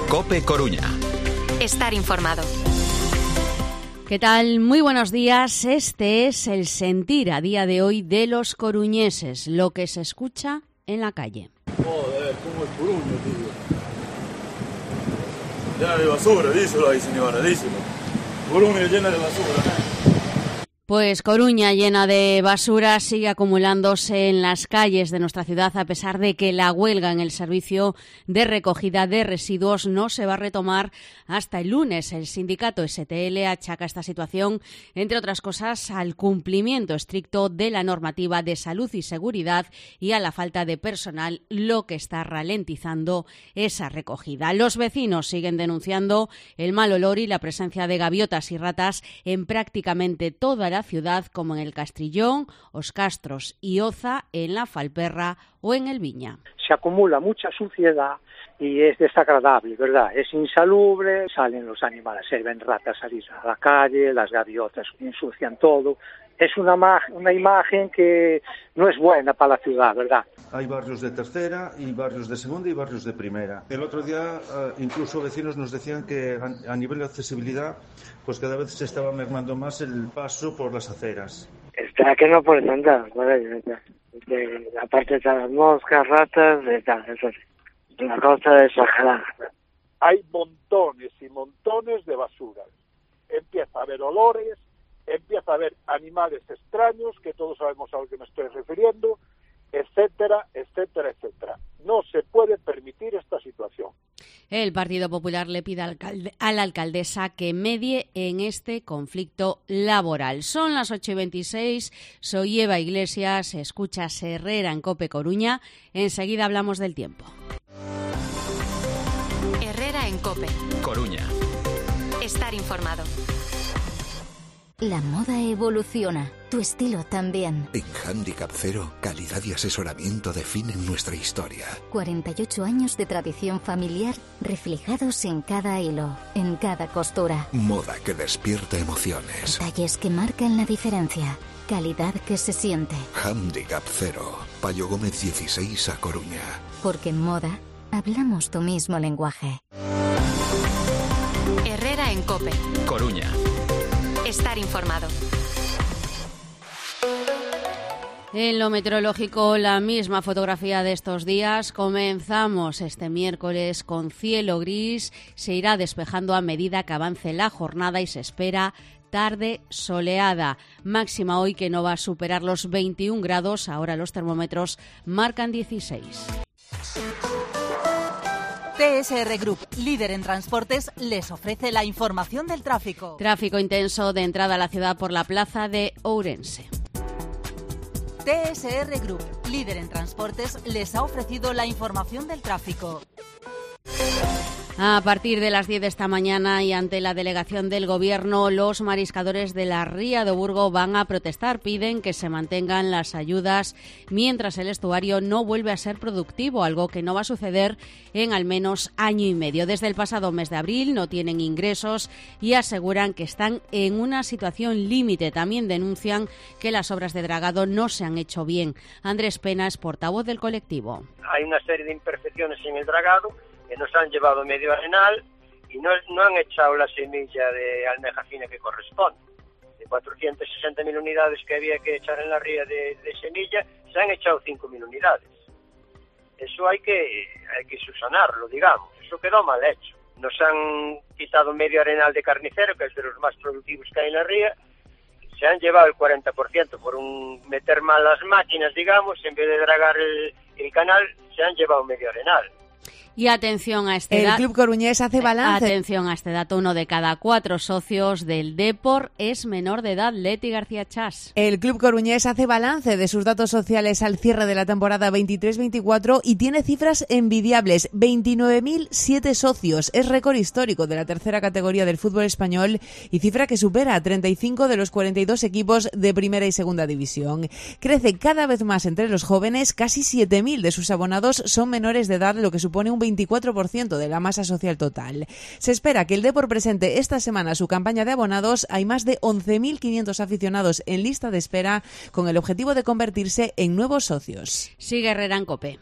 COPE Coruña. Estar informado. ¿Qué tal? Muy buenos días. Este es el sentir a día de hoy de los coruñeses, lo que se escucha en la calle. Joder, ¿cómo es Coruña, tío? Llena de basura, díselo ahí, señora, díselo. Coruña llena de basura, Pues Coruña, llena de basura, sigue acumulándose en las calles de nuestra ciudad a pesar de que la huelga en el servicio de recogida de residuos no se va a retomar hasta el lunes. El sindicato STL achaca esta situación, entre otras cosas, al cumplimiento estricto de la normativa de salud y seguridad y a la falta de personal, lo que está ralentizando esa recogida. Los vecinos siguen denunciando el mal olor y la presencia de gaviotas y ratas en prácticamente toda la ciudad, como en el Castrillón, Os Castros y Oza, en la Falperra o en el Viña. Se acumula mucha suciedad y es desagradable, ¿verdad? Es insalubre, salen los animales, se ven ratas salir a la calle, las gaviotas ensucian todo. Es una imagen que no es buena para la ciudad, ¿verdad? Hay barrios de tercera y barrios de segunda y barrios de primera. El otro día incluso vecinos nos decían que a nivel de accesibilidad pues cada vez se estaba mermando más el paso por las aceras. Está que no pueden andar, ¿vale? Aparte de las moscas, ratas, eso sí. Una cosa exagerada. Hay montones y montones de basura. Empieza a haber olores, empieza a haber animales extraños, que todos sabemos a lo que me estoy refiriendo, etcétera, etcétera, etcétera. No se puede permitir esta situación. El Partido Popular le pide a la alcaldesa que medie en este conflicto laboral. Son las 8:26, soy Eva Iglesias, escuchas Herrera en COPE Coruña. Enseguida hablamos del tiempo. Herrera en COPE Coruña. Estar informado. La moda evoluciona, tu estilo también. En Handicap Cero, calidad y asesoramiento definen nuestra historia. 48 años de tradición familiar reflejados en cada hilo, en cada costura. Moda que despierta emociones. Detalles que marcan la diferencia. Calidad que se siente. Handicap Cero. Payo Gómez 16 a Coruña. Porque en moda hablamos tu mismo lenguaje. Herrera en COPE Coruña. Estar informado. En lo meteorológico, la misma fotografía de estos días. Comenzamos este miércoles con cielo gris. Se irá despejando a medida que avance la jornada y se espera tarde soleada. Máxima hoy que no va a superar los 21 grados. Ahora los termómetros marcan 16. TSR Group, líder en transportes, les ofrece la información del tráfico. Tráfico intenso de entrada a la ciudad por la plaza de Ourense. TSR Group, líder en transportes, les ha ofrecido la información del tráfico. A partir de las 10 de esta mañana y ante la delegación del Gobierno, los mariscadores de la Ría de Burgo van a protestar. Piden que se mantengan las ayudas mientras el estuario no vuelve a ser productivo, algo que no va a suceder en al menos año y medio. Desde el pasado mes de abril no tienen ingresos y aseguran que están en una situación límite. También denuncian que las obras de dragado no se han hecho bien. Andrés Pena es portavoz del colectivo. Hay una serie de imperfecciones en el dragado que nos han llevado medio arenal y no han echado la semilla de almeja fina que corresponde. De 460.000 unidades que había que echar en la ría de semilla, se han echado 5.000 unidades. Eso hay que subsanarlo, digamos. Eso quedó mal hecho. Nos han quitado medio arenal de carnicero, que es de los más productivos que hay en la ría. Se han llevado el 40% por meter mal las máquinas, digamos, en vez de dragar el canal, se han llevado medio arenal. Y atención a este dato. El Club Coruñés hace balance. Atención a este dato. 1 de cada 4 socios del Depor es menor de edad. Leti García Chas. El Club Coruñés hace balance de sus datos sociales al cierre de la temporada 23-24 y tiene cifras envidiables. 29.007 socios. Es récord histórico de la tercera categoría del fútbol español y cifra que supera a 35 de los 42 equipos de primera y segunda división. Crece cada vez más entre los jóvenes. Casi 7.000 de sus abonados son menores de edad, lo que supone un 24% de la masa social total. Se espera que el Depor presente esta semana su campaña de abonados. Hay más de 11.500 aficionados en lista de espera con el objetivo de convertirse en nuevos socios. Sigue Herrera en COPE.